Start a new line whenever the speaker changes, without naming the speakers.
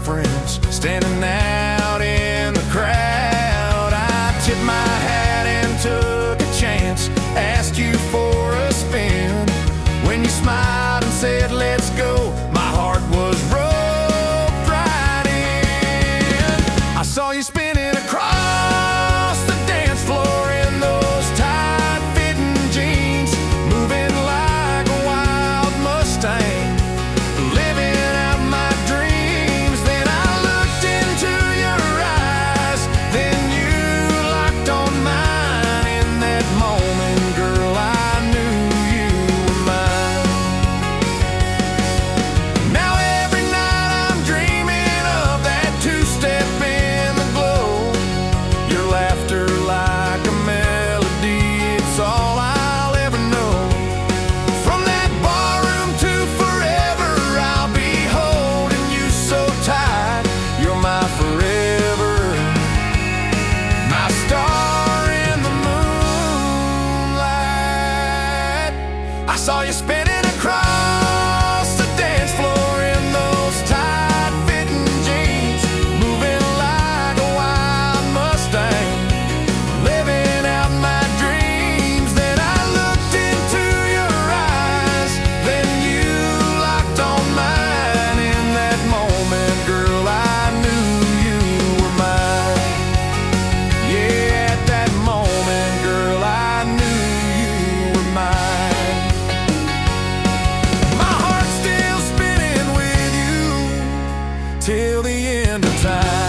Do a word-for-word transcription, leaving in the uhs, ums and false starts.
friends standing out in the crowd. I tipped my hat and took a chance, asked you for a spin. When you smiled and said, "Let's go," my heart was roped right in. I saw you spinning across the dance floor in those tight-fitting jeans, moving like a wild Mustang, living out my dreams. Then I looked into your eyes, then you locked on mine. In that moment, girl, I knew you were mine. Now every night I'm dreaming of that two-step in the glow, your laughter like a melody, it's all I'll ever know. From that barroom to forever, I'll be holding you so tight. You're my forever, my star in the moonlight. I saw you spinning across the dance floor in those tight-fitting jeans, moving like a wild Mustang, living out my dreams. Then I looked into your eyes, then you locked on mine. In that moment, girl, I knew you were mine. Yeah, at that moment, girl, I knew you were mine. My heart's still spinning with you till the end of time.